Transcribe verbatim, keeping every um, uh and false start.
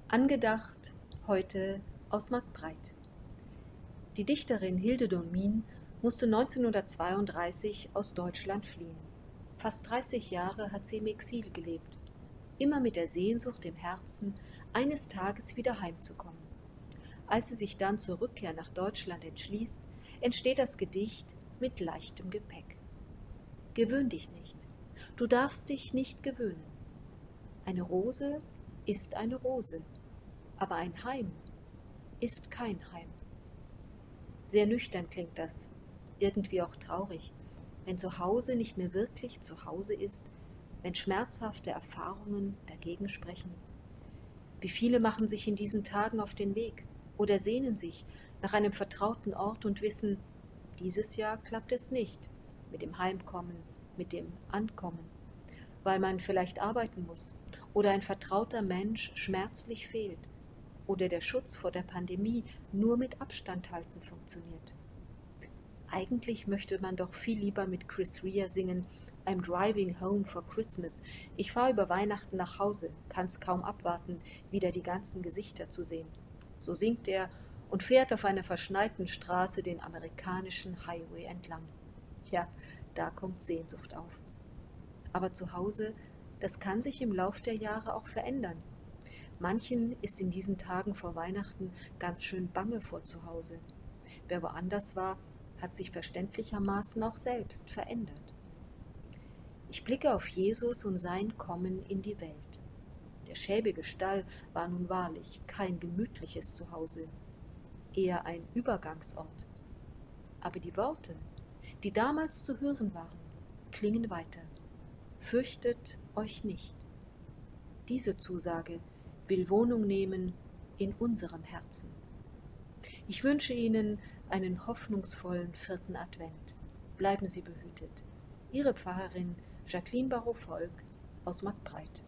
Angedacht heute aus Marktbreit. Die Dichterin Hilde Domin musste neunzehnhundertzweiunddreißig aus Deutschland fliehen. Fast dreißig Jahre hat sie im Exil gelebt, immer mit der Sehnsucht im Herzen, eines Tages wieder heimzukommen. Als sie sich dann zur Rückkehr nach Deutschland entschließt, entsteht das Gedicht mit leichtem Gepäck. Gewöhn dich nicht, du darfst dich nicht gewöhnen. Eine Rose ist eine Rose, aber ein Heim ist kein Heim. Sehr nüchtern klingt das, irgendwie auch traurig, wenn zu Hause nicht mehr wirklich zu Hause ist, wenn schmerzhafte Erfahrungen dagegen sprechen. Wie viele machen sich in diesen Tagen auf den Weg oder sehnen sich nach einem vertrauten Ort und wissen, dieses Jahr klappt es nicht mit dem Heimkommen, mit dem Ankommen, weil man vielleicht arbeiten muss oder ein vertrauter Mensch schmerzlich fehlt oder der Schutz vor der Pandemie nur mit Abstand halten funktioniert. Eigentlich möchte man doch viel lieber mit Chris Rea singen, I'm driving home for Christmas. Ich fahre über Weihnachten nach Hause, kann's kaum abwarten, wieder die ganzen Gesichter zu sehen. So singt er und fährt auf einer verschneiten Straße den amerikanischen Highway entlang. Ja, da kommt Sehnsucht auf. Aber zu Hause, das kann sich im Lauf der Jahre auch verändern. Manchen ist in diesen Tagen vor Weihnachten ganz schön bange vor zu Hause. Wer woanders war, hat sich verständlichermaßen auch selbst verändert. Ich blicke auf Jesus und sein Kommen in die Welt. Der schäbige Stall war nun wahrlich kein gemütliches Zuhause, eher ein Übergangsort. Aber die Worte, die damals zu hören waren, klingen weiter. Fürchtet euch nicht. Diese Zusage will Wohnung nehmen in unserem Herzen. Ich wünsche Ihnen einen hoffnungsvollen vierten Advent. Bleiben Sie behütet. Ihre Pfarrerin Jacqueline Barrault-Volk aus Marktbreit.